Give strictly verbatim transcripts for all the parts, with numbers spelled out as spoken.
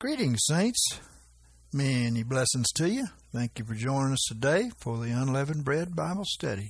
Greetings, saints. Many blessings to you. Thank you for joining us today for the Unleavened Bread Bible Study.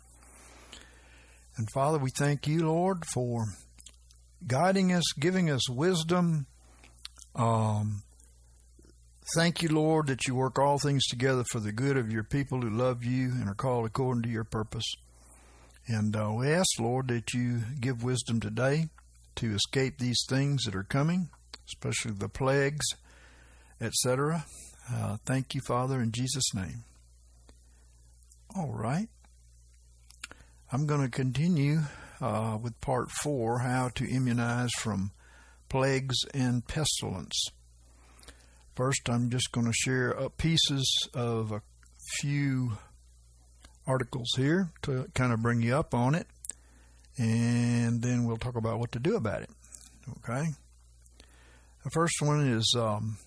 And Father, we thank you, Lord, for guiding us, giving us wisdom. Um, thank you, Lord, that you work all things together for the good of your people who love you and are called according to your purpose. And uh, we ask, Lord, that you give wisdom today to escape these things that are coming, especially the plagues, et cetera. Uh, thank you, Father, in Jesus' name. All right. I'm going to continue uh, with part four, how to immunize from plagues and pestilence. First, I'm just going to share uh, pieces of a few articles here to kind of bring you up on it, and then we'll talk about what to do about it. Okay? The first one is um,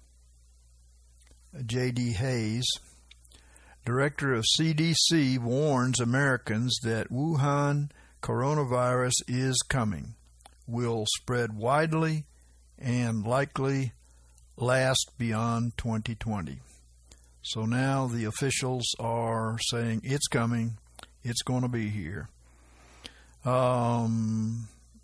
J D Hayes, director of C D C, warns Americans that Wuhan coronavirus is coming, will spread widely, and likely last beyond twenty twenty. So now the officials are saying it's coming, it's going to be here. Um,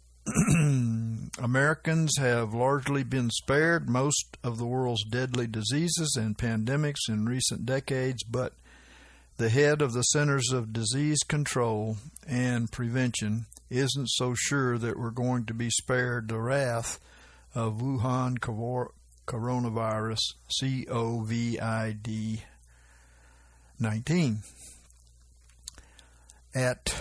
Americans have largely been spared most of the world's deadly diseases and pandemics in recent decades, but the head of the Centers of Disease Control and Prevention isn't so sure that we're going to be spared the wrath of Wuhan coronavirus, C O V I D nineteen. At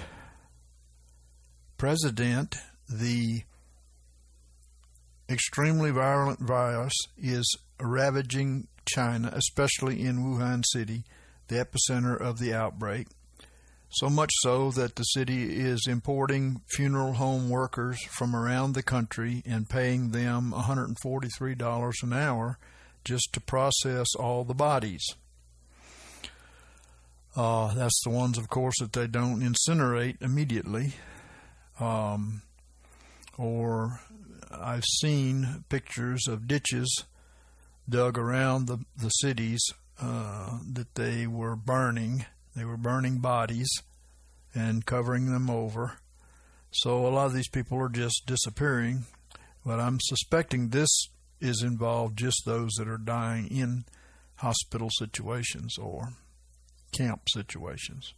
present, the extremely virulent virus is ravaging China, especially in Wuhan City, the epicenter of the outbreak. So much so that the city is importing funeral home workers from around the country and paying them one hundred forty-three dollars an hour just to process all the bodies. Uh, that's the ones, of course, that they don't incinerate immediately. Um, or I've seen pictures of ditches dug around the, the cities uh, that they were burning. They were burning bodies and covering them over. So a lot of these people are just disappearing. But I'm suspecting this is involved just those that are dying in hospital situations or camp situations.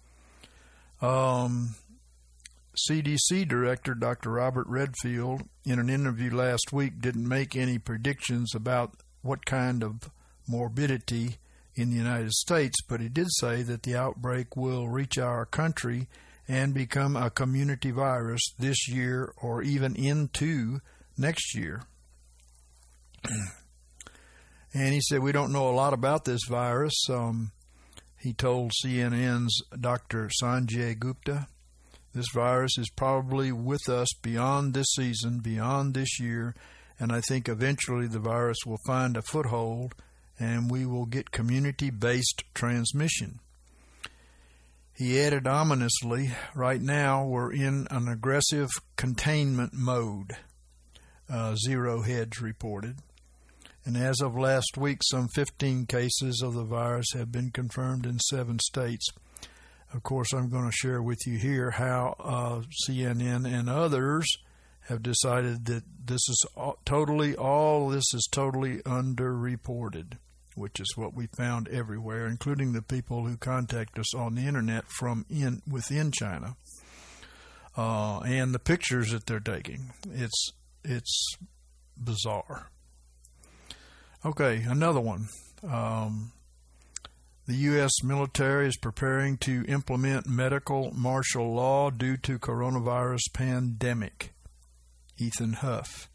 Um, C D C Director Doctor Robert Redfield, in an interview last week, didn't make any predictions about what kind of morbidity in the United States, but he did say that the outbreak will reach our country and become a community virus this year or even into next year. And he said, we don't know a lot about this virus. Um, he told C N N's Doctor Sanjay Gupta, this virus is probably with us beyond this season, beyond this year, and I think eventually the virus will find a foothold and we will get community-based transmission. He added ominously, right now we're in an aggressive containment mode, uh, Zero Hedge reported. And as of last week, some fifteen cases of the virus have been confirmed in seven states. Of course, I'm going to share with you here how uh, C N N and others have decided that this is all, totally, all this is totally underreported, which is what we found everywhere, including the people who contact us on the internet from in within China, uh, and the pictures that they're taking. It's it's bizarre. Okay, another one. Um, The U S military is preparing to implement medical martial law due to coronavirus pandemic. Ethan Huff.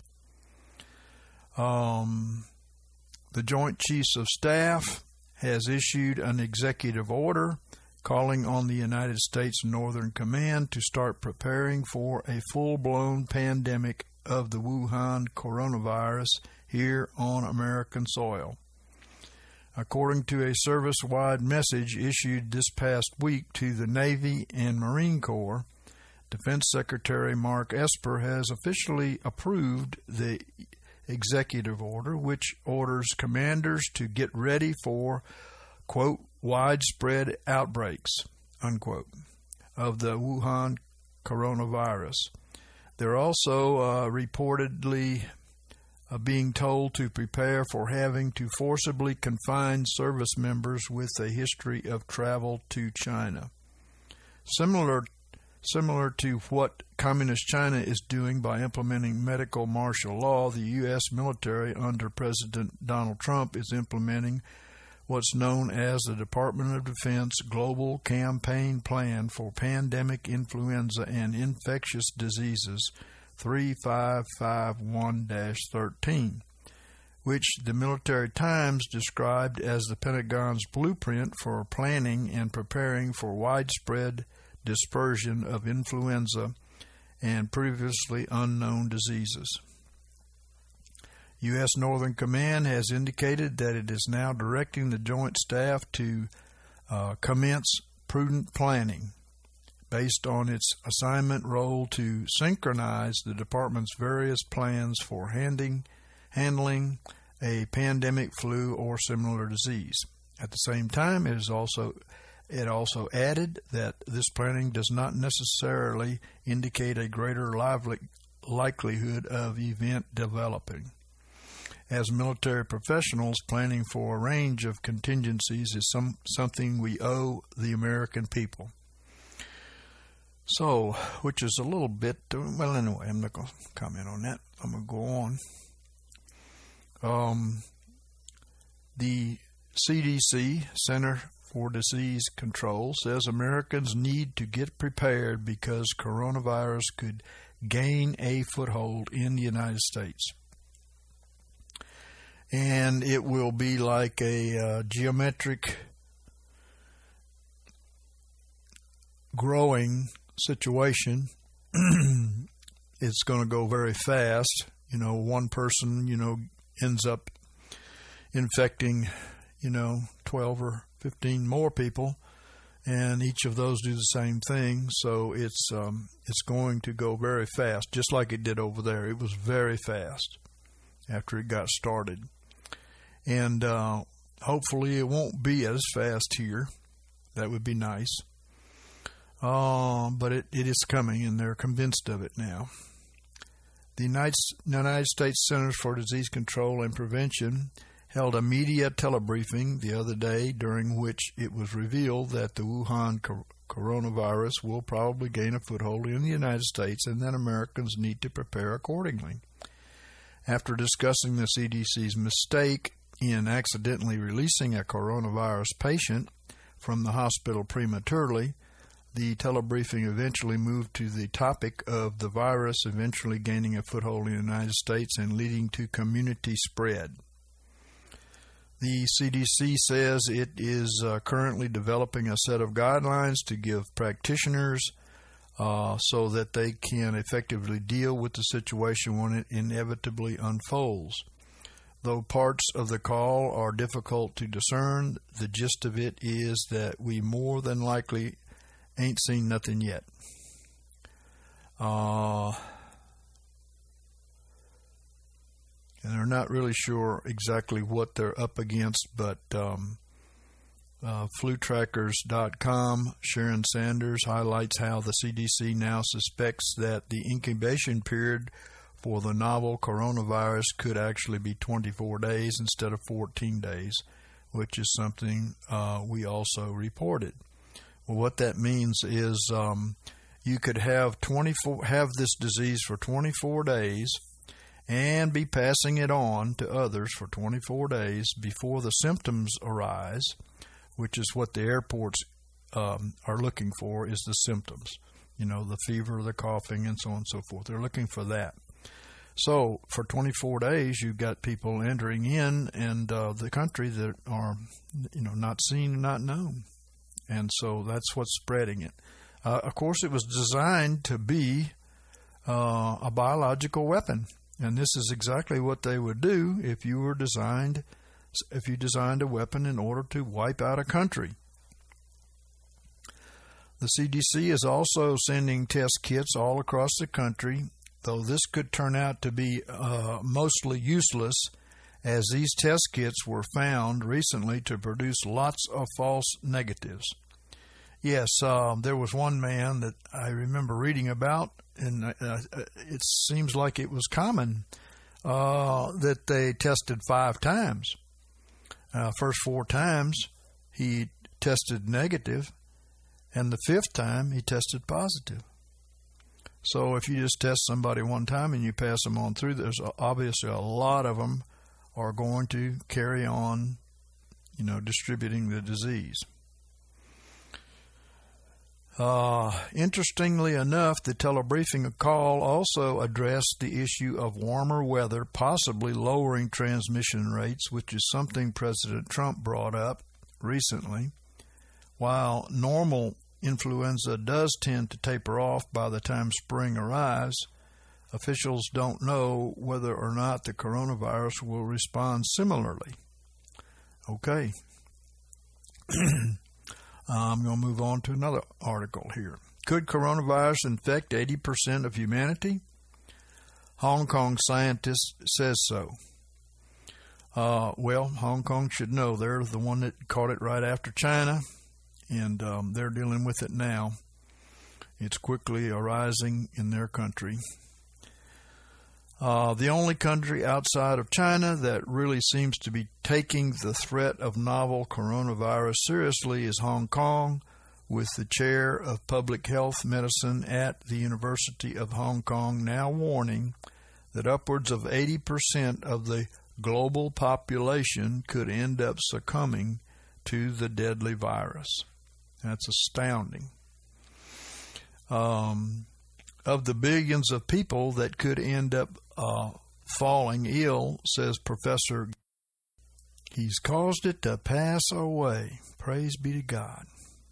Um, the Joint Chiefs of Staff has issued an executive order calling on the United States Northern Command to start preparing for a full-blown pandemic of the Wuhan coronavirus here on American soil. According to a service-wide message issued this past week to the Navy and Marine Corps, Defense Secretary Mark Esper has officially approved the executive order, which orders commanders to get ready for, quote, widespread outbreaks, unquote, of the Wuhan coronavirus. They're also uh, reportedly uh, being told to prepare for having to forcibly confine service members with a history of travel to China. Similar Similar to what Communist China is doing by implementing medical martial law, the U S military under President Donald Trump is implementing what's known as the Department of Defense Global Campaign Plan for Pandemic Influenza and Infectious Diseases three five five one dash thirteen, which the Military Times described as the Pentagon's blueprint for planning and preparing for widespread dispersion of influenza and previously unknown diseases. U S Northern Command has indicated that it is now directing the Joint Staff to uh, commence prudent planning based on its assignment role to synchronize the department's various plans for handing, handling a pandemic flu or similar disease. At the same time, it is also It also added that this planning does not necessarily indicate a greater lively likelihood of event developing. As military professionals, planning for a range of contingencies is some, something we owe the American people. So, which is a little bit, well, anyway, I'm not going to comment on that. I'm going to go on. Um, the C D C, Center for Disease Control, says Americans need to get prepared because coronavirus could gain a foothold in the United States. And it will be like a uh, geometric growing situation. It's going to go very fast. You know, one person, you know, ends up infecting, you know, twelve or fifteen more people, and each of those do the same thing. So it's um, it's going to go very fast, just like it did over there. It was very fast after it got started. And uh, hopefully it won't be as fast here. That would be nice. Uh, but it, it is coming, and they're convinced of it now. The United, United States Centers for Disease Control and Prevention held a media telebriefing the other day during which it was revealed that the Wuhan co- coronavirus will probably gain a foothold in the United States and that Americans need to prepare accordingly. After discussing the C D C's mistake in accidentally releasing a coronavirus patient from the hospital prematurely, the telebriefing eventually moved to the topic of the virus eventually gaining a foothold in the United States and leading to community spread. The C D C says it is uh, currently developing a set of guidelines to give practitioners uh, so that they can effectively deal with the situation when it inevitably unfolds. Though parts of the call are difficult to discern, the gist of it is that we more than likely ain't seen nothing yet. Uh, and they're not really sure exactly what they're up against, but um, uh, flu trackers dot com, Sharon Sanders, highlights how the C D C now suspects that the incubation period for the novel coronavirus could actually be twenty-four days instead of fourteen days, which is something uh, we also reported. Well, what that means is um, you could have twenty-four have this disease for twenty-four days and be passing it on to others for twenty-four days before the symptoms arise, which is what the airports um, are looking for, is the symptoms. You know, the fever, the coughing, and so on and so forth. They're looking for that. So for twenty-four days, you've got people entering in and uh, the country that are, you know, not seen, not known. And so that's what's spreading it. Uh, of course, it was designed to be uh, a biological weapon. And this is exactly what they would do if you were designed, if you designed a weapon in order to wipe out a country. The C D C is also sending test kits all across the country though this could turn out to be uh, mostly useless, as these test kits were found recently to produce lots of false negatives. Yes, uh, there was one man that I remember reading about, and uh, it seems like it was common uh, that they tested five times. Uh, first four times he tested negative, and the fifth time he tested positive. So if you just test somebody one time and you pass them on through, there's obviously a lot of them are going to carry on, you know, distributing the disease. Uh, interestingly enough, the telebriefing call also addressed the issue of warmer weather possibly lowering transmission rates, which is something President Trump brought up recently. While normal influenza does tend to taper off by the time spring arrives, officials don't know whether or not the coronavirus will respond similarly. Okay. I'm going to move on to another article here. Could coronavirus infect eighty percent of humanity? Hong Kong scientist says so. Uh, well, Hong Kong should know. They're the one that caught it right after China, and um, they're dealing with it now. It's quickly arising in their country. Uh, the only country outside of China that really seems to be taking the threat of novel coronavirus seriously is Hong Kong, with the chair of public health medicine at the University of Hong Kong now warning that upwards of eighty percent of the global population could end up succumbing to the deadly virus. That's astounding. Um, of the billions of people that could end up uh, falling ill, says Professor, he's caused it to pass away. Praise be to God.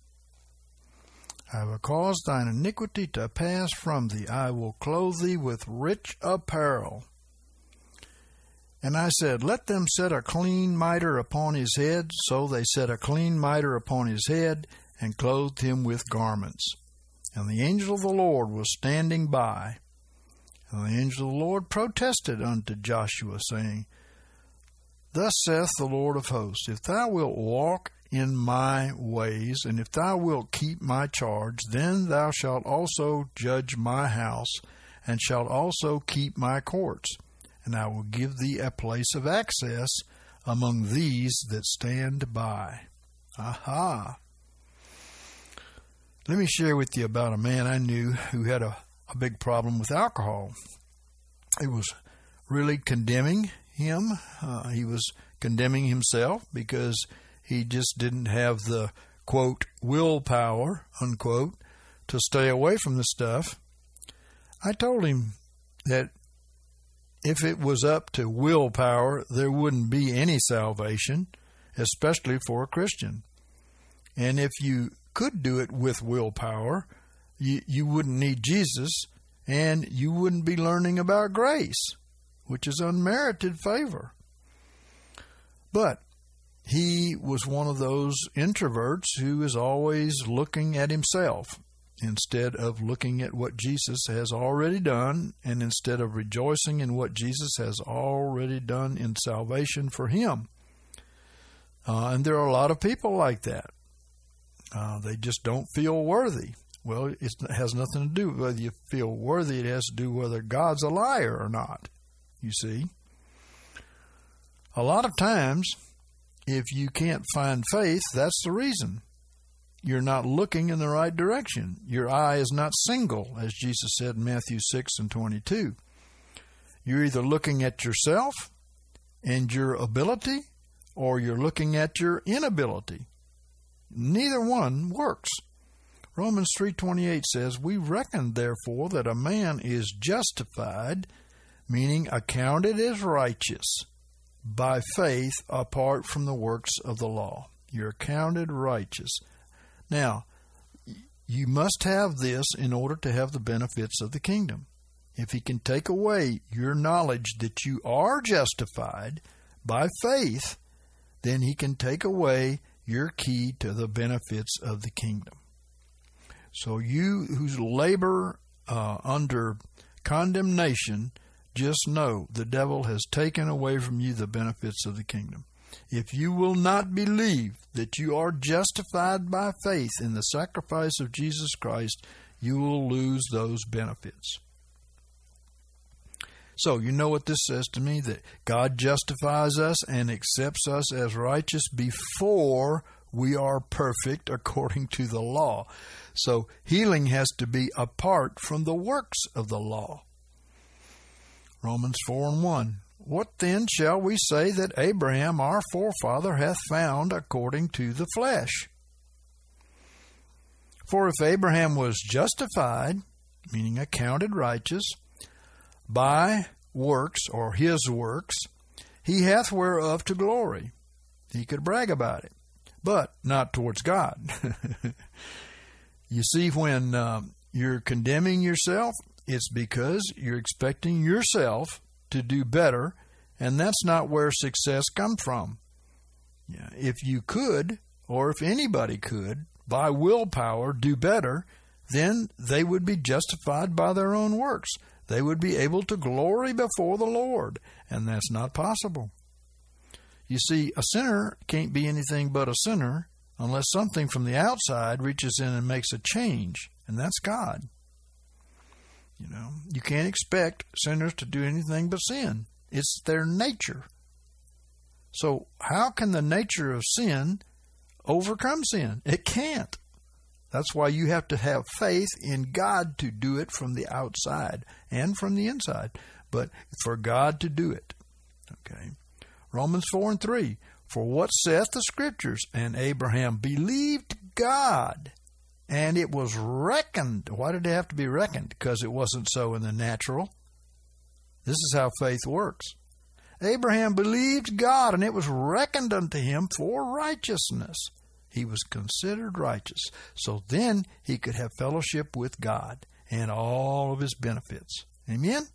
I will cause thine iniquity to pass from thee. I will clothe thee with rich apparel. And I said, let them set a clean mitre upon his head. So they set a clean mitre upon his head, and clothed him with garments. And the angel of the Lord was standing by. And the angel of the Lord protested unto Joshua, saying, Thus saith the Lord of hosts, if thou wilt walk in my ways, and if thou wilt keep my charge, then thou shalt also judge my house, and shalt also keep my courts. And I will give thee a place of access among these that stand by. Aha! Let me share with you about a man I knew who had a, a big problem with alcohol. It was really condemning him. Uh, he was condemning himself because he just didn't have the, quote, willpower, unquote, to stay away from the stuff. I told him that if it was up to willpower, there wouldn't be any salvation, especially for a Christian. And if you could do it with willpower, you, you wouldn't need Jesus, and you wouldn't be learning about grace, which is unmerited favor. But he was one of those introverts who is always looking at himself instead of looking at what Jesus has already done, and instead of rejoicing in what Jesus has already done in salvation for him. Uh, and there are a lot of people like that. Uh, they just don't feel worthy. Well, it has nothing to do with whether you feel worthy. It has to do whether God's a liar or not, you see. A lot of times, if you can't find faith, that's the reason. You're not looking in the right direction. Your eye is not single, as Jesus said in Matthew six and twenty-two. You're either looking at yourself and your ability, or you're looking at your inability. Neither one works. Romans three twenty-eight says, We reckon, therefore, that a man is justified, meaning accounted as righteous, by faith apart from the works of the law. You're accounted righteous. Now, you must have this in order to have the benefits of the kingdom. If he can take away your knowledge that you are justified by faith, then he can take away your key to the benefits of the kingdom. So you who labor uh, under condemnation, just know the devil has taken away from you the benefits of the kingdom. If you will not believe that you are justified by faith in the sacrifice of Jesus Christ, you will lose those benefits. So, you know what this says to me? That God justifies us and accepts us as righteous before we are perfect according to the law. So, healing has to be apart from the works of the law. Romans four and one. What then shall we say that Abraham our forefather hath found according to the flesh? For if Abraham was justified, meaning accounted righteous, by works, or his works, he hath whereof to glory. He could brag about it, but not towards God. You see, when um, you're condemning yourself, it's because you're expecting yourself to do better, and that's not where success comes from. Yeah, if you could, or if anybody could, by willpower do better, then they would be justified by their own works. They would be able to glory before the Lord, and that's not possible. You see, a sinner can't be anything but a sinner unless something from the outside reaches in and makes a change, and that's God. You know, you can't expect sinners to do anything but sin. It's their nature. So how can the nature of sin overcome sin? It can't. That's why you have to have faith in God to do it from the outside and from the inside, but for God to do it. Okay. Romans four and three. For what saith the Scriptures? And Abraham believed God, and it was reckoned. Why did it have to be reckoned? Because it wasn't so in the natural. This is how faith works. Abraham believed God, and it was reckoned unto him for righteousness. He was considered righteous. So then he could have fellowship with God and all of his benefits. Amen?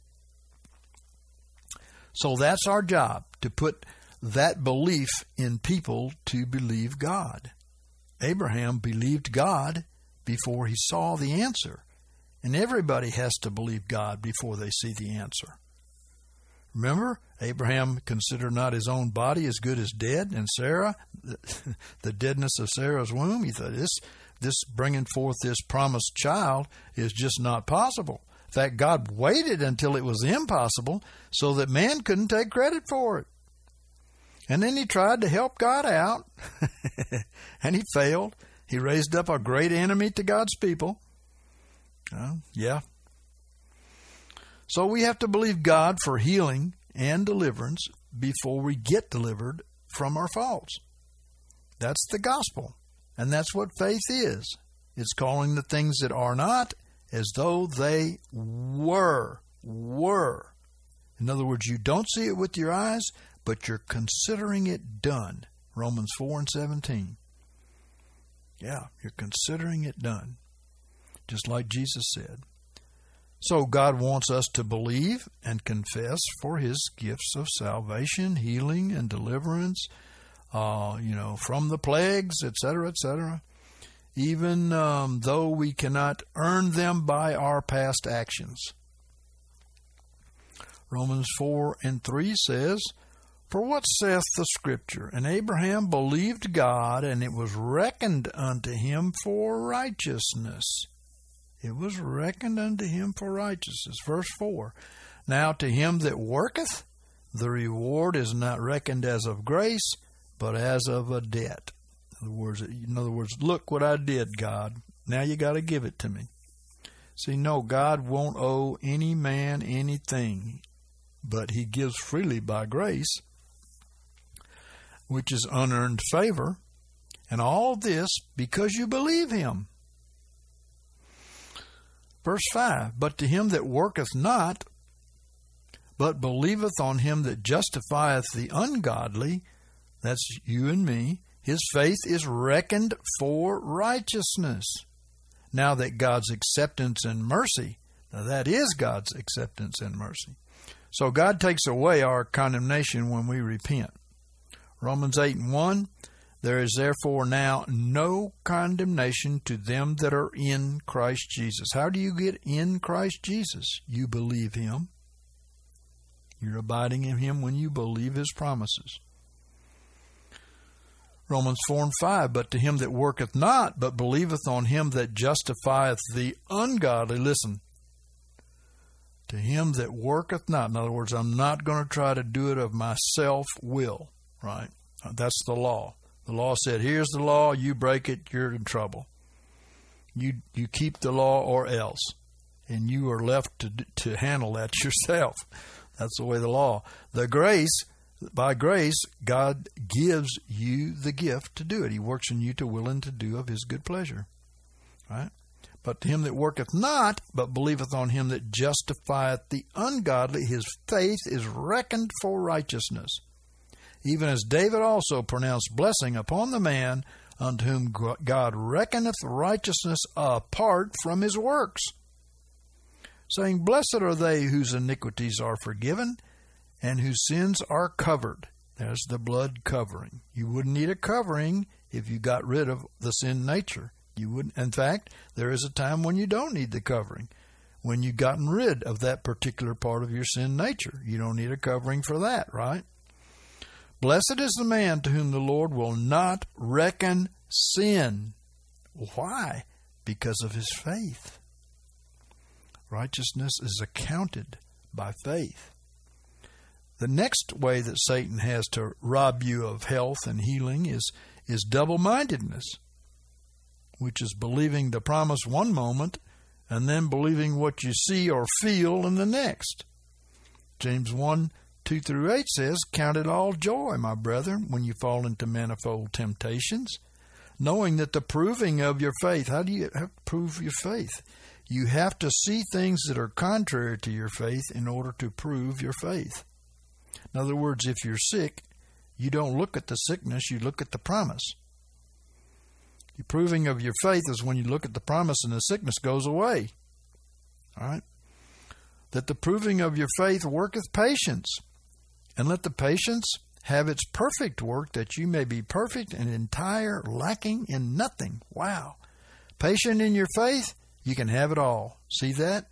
So that's our job, to put that belief in people to believe God. Abraham believed God before he saw the answer. And everybody has to believe God before they see the answer. Remember, Abraham considered not his own body as good as dead, and Sarah, the deadness of Sarah's womb, he thought, this, this bringing forth this promised child is just not possible. In fact, God waited until it was impossible so that man couldn't take credit for it. And then he tried to help God out, and he failed. He raised up a great enemy to God's people. Uh, yeah. So we have to believe God for healing and deliverance before we get delivered from our faults. That's the gospel. And that's what faith is. It's calling the things that are not as though they were. Were. In other words, you don't see it with your eyes, but you're considering it done. Romans four and seventeen. Yeah, you're considering it done. Just like Jesus said. So God wants us to believe and confess for His gifts of salvation, healing, and deliverance, uh, you know, from the plagues, et cetera, et cetera, even um, though we cannot earn them by our past actions. Romans four and three says, For what saith the Scripture? And Abraham believed God, and it was reckoned unto him for righteousness. It was reckoned unto him for righteousness. Verse four. Now to him that worketh, the reward is not reckoned as of grace, but as of a debt. In other words, in other words, look what I did, God. Now you got to give it to me. See, no, God won't owe any man anything, but He gives freely by grace, which is unearned favor, and all this because you believe Him. Verse five, But to him that worketh not, but believeth on Him that justifieth the ungodly, that's you and me, his faith is reckoned for righteousness. Now that God's acceptance and mercy, now that is God's acceptance and mercy. So God takes away our condemnation when we repent. Romans eight and one, There is therefore now no condemnation to them that are in Christ Jesus. How do you get in Christ Jesus? You believe Him. You're abiding in Him when you believe His promises. Romans four and five, but to him that worketh not, but believeth on Him that justifieth the ungodly. Listen, to him that worketh not. In other words, I'm not going to try to do it of my self-will, right? That's the law. The law said, here's the law, you break it, you're in trouble. You you keep the law or else. And you are left to to handle that yourself. That's the way the law. The grace, by grace, God gives you the gift to do it. He works in you to will and to do of His good pleasure. Right? But to him that worketh not, but believeth on Him that justifieth the ungodly, his faith is reckoned for righteousness. Even as David also pronounced blessing upon the man unto whom God reckoneth righteousness apart from his works, saying, Blessed are they whose iniquities are forgiven, and whose sins are covered. There's the blood covering. You wouldn't need a covering if you got rid of the sin nature. You wouldn't. In fact, there is a time when you don't need the covering, when you've gotten rid of that particular part of your sin nature. You don't need a covering for that, right? Blessed is the man to whom the Lord will not reckon sin. Why? Because of his faith. Righteousness is accounted by faith. The next way that Satan has to rob you of health and healing is, is double-mindedness, which is believing the promise one moment and then believing what you see or feel in the next. James one, two through eight says, Count it all joy, my brethren, when you fall into manifold temptations, knowing that the proving of your faith, how do you have to prove your faith? You have to see things that are contrary to your faith in order to prove your faith. In other words, if you're sick, you don't look at the sickness, you look at the promise. The proving of your faith is when you look at the promise and the sickness goes away. All right? That the proving of your faith worketh patience. And let the patience have its perfect work, that you may be perfect and entire, lacking in nothing. Wow. Patient in your faith, you can have it all. See that?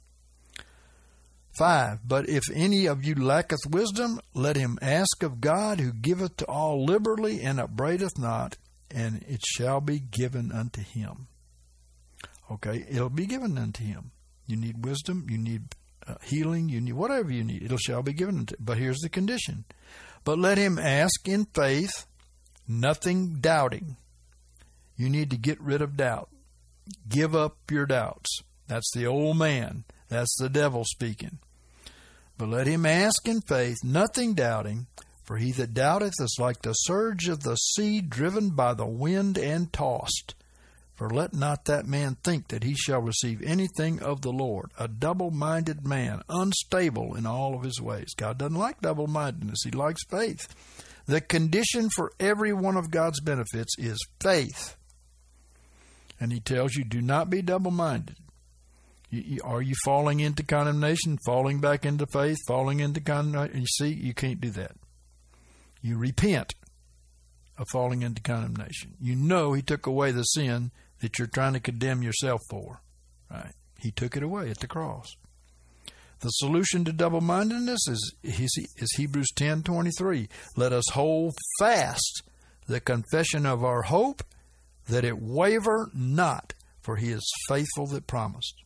Five, but if any of you lacketh wisdom, let him ask of God, who giveth to all liberally and upbraideth not, and it shall be given unto him. Okay, it'll be given unto him. You need wisdom, you need uh, healing, you need whatever you need. It shall be given unto him. But here's the condition. But let him ask in faith, nothing doubting. You need to get rid of doubt. Give up your doubts. That's the old man. That's the devil speaking. But let him ask in faith, nothing doubting, for he that doubteth is like the surge of the sea driven by the wind and tossed. For let not that man think that he shall receive anything of the Lord. A double-minded man, unstable in all of his ways. God doesn't like double-mindedness. He likes faith. The condition for every one of God's benefits is faith. And he tells you, do not be double-minded. Are you falling into condemnation, falling back into faith, falling into condemnation? You see, you can't do that. You repent of falling into condemnation. You know he took away the sin that you're trying to condemn yourself for. Right? He took it away at the cross. The solution to double-mindedness is, is Hebrews ten twenty-three. Let us hold fast the confession of our hope, that it waver not, for he is faithful that promised.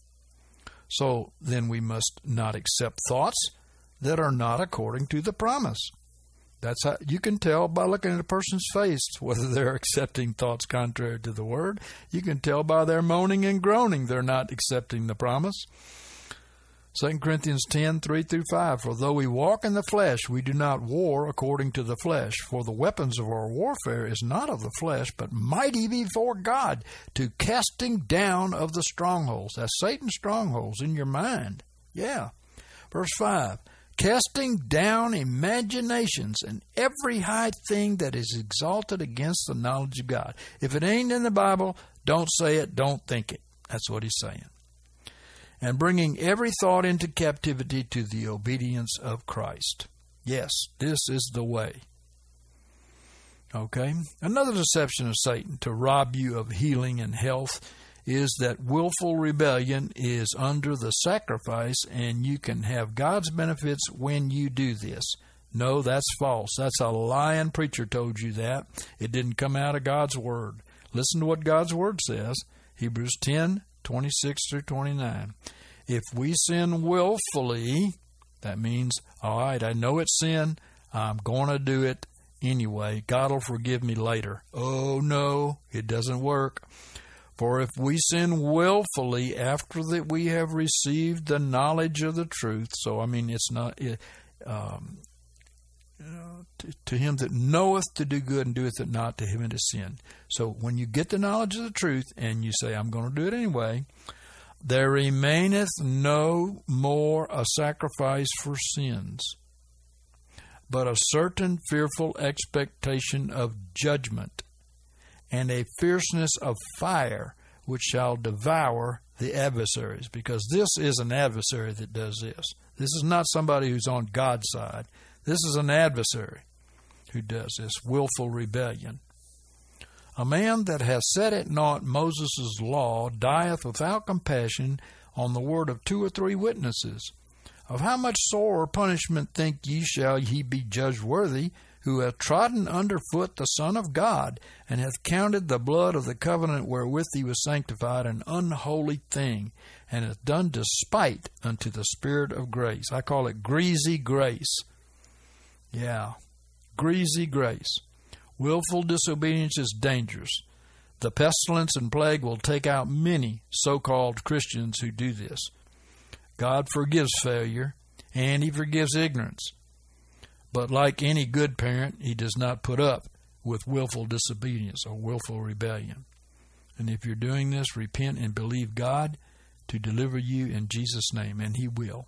So then we must not accept thoughts that are not according to the promise. That's how you can tell by looking at a person's face whether they're accepting thoughts contrary to the word. You can tell by their moaning and groaning they're not accepting the promise. Second Corinthians ten, three through five. For though we walk in the flesh, we do not war according to the flesh. For the weapons of our warfare is not of the flesh, but mighty before God, to casting down of the strongholds. That's Satan's strongholds in your mind. Yeah. Verse five. Casting down imaginations and every high thing that is exalted against the knowledge of God. If it ain't in the Bible, don't say it, don't think it. That's what he's saying. And bringing every thought into captivity to the obedience of Christ. Yes, this is the way. Okay? Another deception of Satan to rob you of healing and health is that willful rebellion is under the sacrifice, and you can have God's benefits when you do this. No, that's false. That's a lying preacher told you that. It didn't come out of God's Word. Listen to what God's Word says. Hebrews ten, twenty-six through twenty-nine. If we sin willfully, that means, all right, I know it's sin. I'm going to do it anyway. God will forgive me later. Oh, no, it doesn't work. For if we sin willfully after that we have received the knowledge of the truth, so I mean it's not it, um, uh, to, to him that knoweth to do good and doeth it not, to him it is sin. So when you get the knowledge of the truth and you say, I'm going to do it anyway, there remaineth no more a sacrifice for sins, but a certain fearful expectation of judgment, and a fierceness of fire which shall devour the adversaries. Because this is an adversary that does this. This is not somebody who's on God's side. This is an adversary who does this, willful rebellion. A man that hath set at naught Moses' law dieth without compassion on the word of two or three witnesses. Of how much sorer punishment think ye shall he be judged worthy, who hath trodden under foot the Son of God, and hath counted the blood of the covenant wherewith he was sanctified an unholy thing, and hath done despite unto the Spirit of grace. I call it greasy grace. Yeah, greasy grace. Willful disobedience is dangerous. The pestilence and plague will take out many so-called Christians who do this. God forgives failure, and He forgives ignorance. But like any good parent, He does not put up with willful disobedience or willful rebellion. And if you're doing this, repent and believe God to deliver you in Jesus' name, and He will.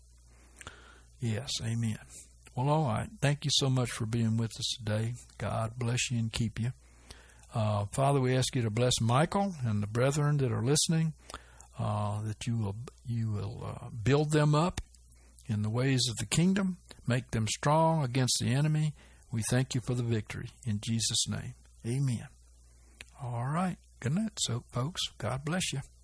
Yes, amen. Well, all right. Thank you so much for being with us today. God bless you and keep you. Uh, Father, we ask you to bless Michael and the brethren that are listening, uh, that you will you will uh, build them up in the ways of the kingdom, make them strong against the enemy. We thank you for the victory. In Jesus' name, amen. All right. Good night, so folks. God bless you.